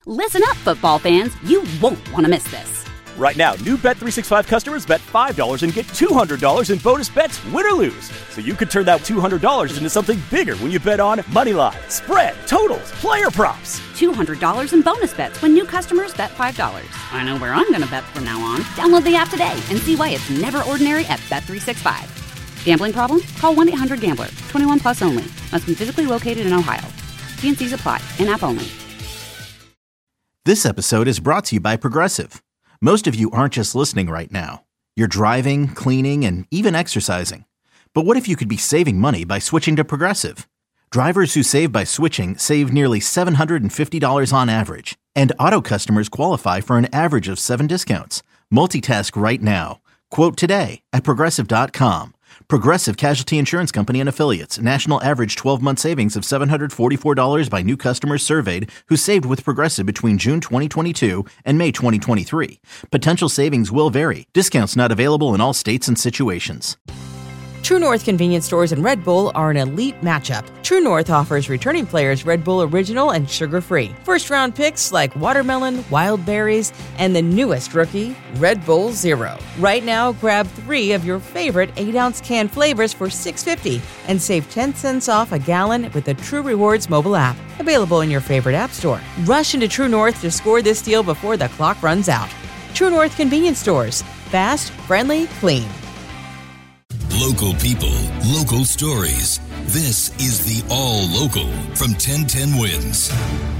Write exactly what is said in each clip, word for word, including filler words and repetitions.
Listen up, football fans. You won't want to miss this. Right now, new Bet three sixty-five customers bet five dollars and get two hundred dollars in bonus bets, win or lose. So you could turn that two hundred dollars into something bigger when you bet on money line, spread, totals, player props. two hundred dollars in bonus bets when new customers bet five dollars. I know where I'm going to bet from now on. Download the app today and see why it's never ordinary at Bet three sixty-five. Gambling problem? Call one eight hundred gambler. twenty-one plus only. Must be physically located in Ohio. T and C's apply. In-app only. This episode is brought to you by Progressive. Most of you aren't just listening right now. You're driving, cleaning, and even exercising. But what if you could be saving money by switching to Progressive? Drivers who save by switching save nearly seven hundred fifty dollars on average. And auto customers qualify for an average of seven discounts. Multitask right now. Quote today at Progressive dot com. Progressive Casualty Insurance Company and Affiliates. National average twelve-month savings of seven hundred forty-four dollars by new customers surveyed who saved with Progressive between June twenty twenty-two and May twenty twenty-three. Potential savings will vary. Discounts not available in all states and situations. True North convenience stores and Red Bull are an elite matchup. True North offers returning players Red Bull Original and sugar-free. First-round picks like watermelon, wild berries, and the newest rookie, Red Bull Zero. Right now, grab three of your favorite eight-ounce can flavors for six dollars and fifty cents and save ten cents off a gallon with the True Rewards mobile app. Available in your favorite app store. Rush into True North to score this deal before the clock runs out. True North convenience stores. Fast, friendly, clean. Local people, local stories. This is the All Local from ten ten Wins.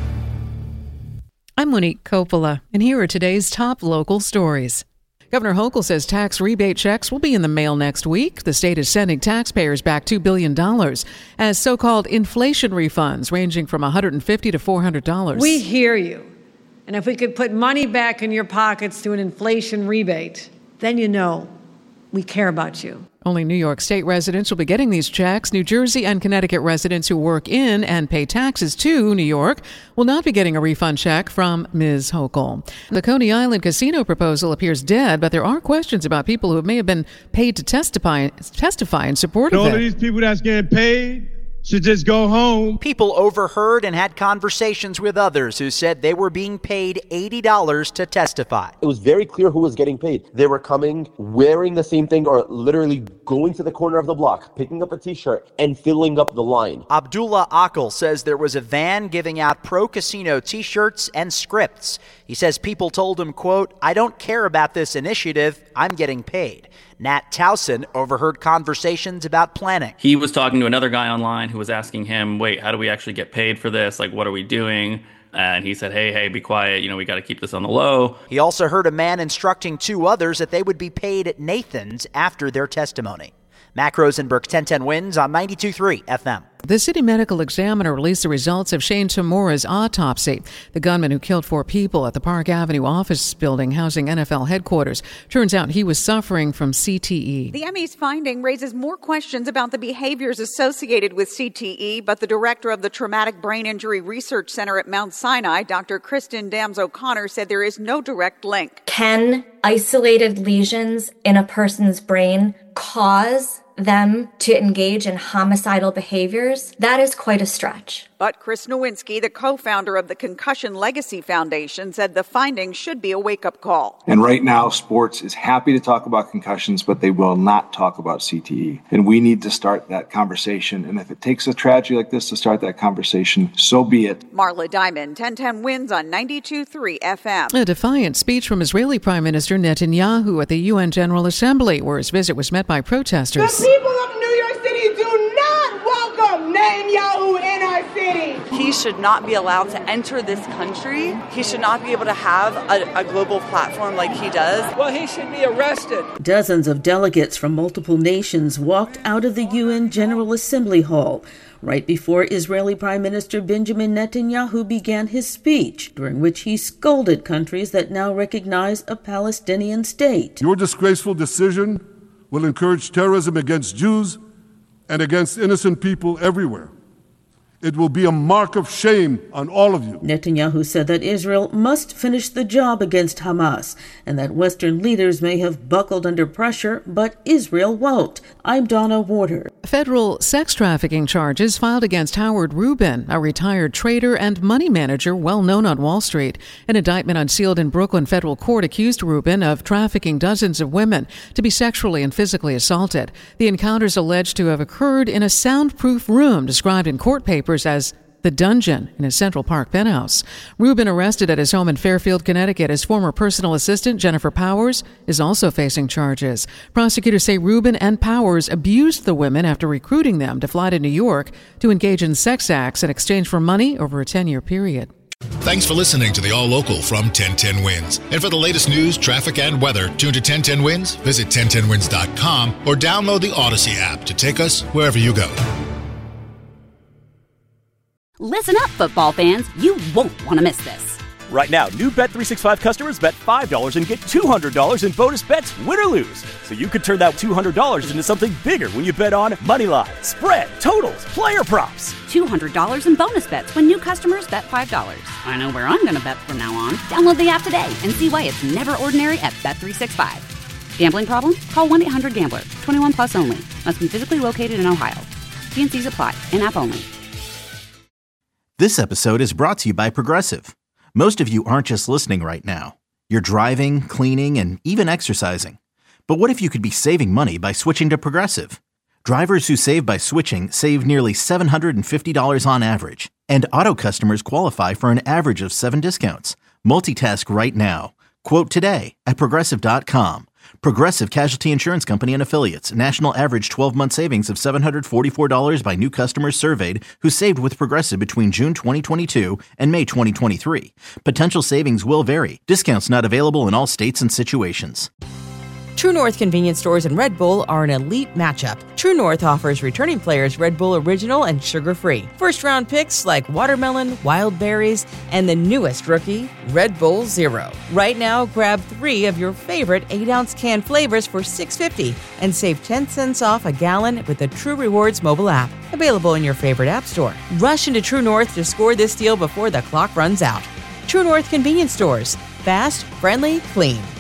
I'm Monique Coppola, and here are today's top local stories. Governor Hochul says tax rebate checks will be in the mail next week. The state is sending taxpayers back two billion dollars as so-called inflation refunds ranging from one hundred fifty dollars to four hundred dollars. We hear you. And if we could put money back in your pockets through an inflation rebate, then you know we care about you. Only New York State residents will be getting these checks. New Jersey and Connecticut residents who work in and pay taxes to New York will not be getting a refund check from Miz Hochul. The Coney Island casino proposal appears dead, but there are questions about people who may have been paid to testify, testify in support of it. All of these people that's getting paid should just go home. People overheard and had conversations with others who said they were being paid eighty dollars to testify. It was very clear who was getting paid. They were coming, wearing the same thing, or literally going to the corner of the block, picking up a t-shirt, and filling up the line. Abdullah Akil says there was a van giving out pro-casino t-shirts and scripts. He says people told him, quote, "I don't care about this initiative. I'm getting paid." Nat Towson overheard conversations about planning. He was talking to another guy online who was asking him, wait, how do we actually get paid for this? Like, what are we doing? And he said, hey, hey, be quiet. You know, we got to keep this on the low. He also heard a man instructing two others that they would be paid at Nathan's after their testimony. Mac Rosenberg, ten ten Wins on ninety-two point three F M. The City Medical Examiner released the results of Shane Tamura's autopsy. The gunman who killed four people at the Park Avenue office building housing N F L headquarters. Turns out he was suffering from C T E. The M E's finding raises more questions about the behaviors associated with C T E, but the director of the Traumatic Brain Injury Research Center at Mount Sinai, Doctor Kristen Dams-O'Connor, said there is no direct link. Can isolated lesions in a person's brain cause them to engage in homicidal behaviors? That is quite a stretch. But Chris Nowinski, the co-founder of the Concussion Legacy Foundation, said the findings should be a wake-up call. And right now, sports is happy to talk about concussions, but they will not talk about C T E. And we need to start that conversation. And if it takes a tragedy like this to start that conversation, so be it. Marla Diamond, ten ten Wins on ninety-two point three F M. A defiant speech from Israeli Prime Minister Netanyahu at the U N General Assembly, where his visit was met by protesters. The people of New York City do not welcome Netanyahu in our city. He should not be allowed to enter this country. He should not be able to have a, a global platform like he does. Well, he should be arrested. Dozens of delegates from multiple nations walked out of the U N General Assembly Hall right before Israeli Prime Minister Benjamin Netanyahu began his speech, during which he scolded countries that now recognize a Palestinian state. Your disgraceful decision will encourage terrorism against Jews and against innocent people everywhere. It will be a mark of shame on all of you. Netanyahu said that Israel must finish the job against Hamas and that Western leaders may have buckled under pressure, but Israel won't. I'm Donna Warder. Federal sex trafficking charges filed against Howard Rubin, a retired trader and money manager well known on Wall Street. An indictment unsealed in Brooklyn federal court accused Rubin of trafficking dozens of women to be sexually and physically assaulted. The encounters alleged to have occurred in a soundproof room described in court papers as the dungeon in his Central Park penthouse. Rubin, arrested at his home in Fairfield, Connecticut. His former personal assistant, Jennifer Powers, is also facing charges. Prosecutors say Rubin and Powers abused the women after recruiting them to fly to New York to engage in sex acts in exchange for money over a ten-year period. Thanks for listening to the All Local from ten ten Wins. And for the latest news, traffic, and weather, tune to ten ten Wins, visit ten ten wins dot com, or download the Odyssey app to take us wherever you go. Listen up, football fans. You won't want to miss this. Right now, new Bet three sixty-five customers bet five dollars and get two hundred dollars in bonus bets, win or lose. So you could turn that two hundred dollars into something bigger when you bet on Moneyline, spread, totals, player props. two hundred dollars in bonus bets when new customers bet five dollars. I know where I'm going to bet from now on. Download the app today and see why it's never ordinary at Bet three sixty-five. Gambling problem? Call one eight hundred gambler. twenty-one plus only. Must be physically located in Ohio. T and C's apply. In-app only. This episode is brought to you by Progressive. Most of you aren't just listening right now. You're driving, cleaning, and even exercising. But what if you could be saving money by switching to Progressive? Drivers who save by switching save nearly seven hundred fifty dollars on average. And auto customers qualify for an average of seven discounts. Multitask right now. Quote today at Progressive dot com. Progressive Casualty Insurance Company and Affiliates. National average twelve-month savings of seven hundred forty-four dollars by new customers surveyed who saved with Progressive between June twenty twenty-two and May twenty twenty-three. Potential savings will vary. Discounts not available in all states and situations. True North convenience stores and Red Bull are an elite matchup. True North offers returning players Red Bull Original and sugar-free. First-round picks like watermelon, wild berries, and the newest rookie, Red Bull Zero. Right now, grab three of your favorite eight-ounce can flavors for six dollars and fifty cents and save ten cents off a gallon with the True Rewards mobile app. Available in your favorite app store. Rush into True North to score this deal before the clock runs out. True North convenience stores. Fast, friendly, clean.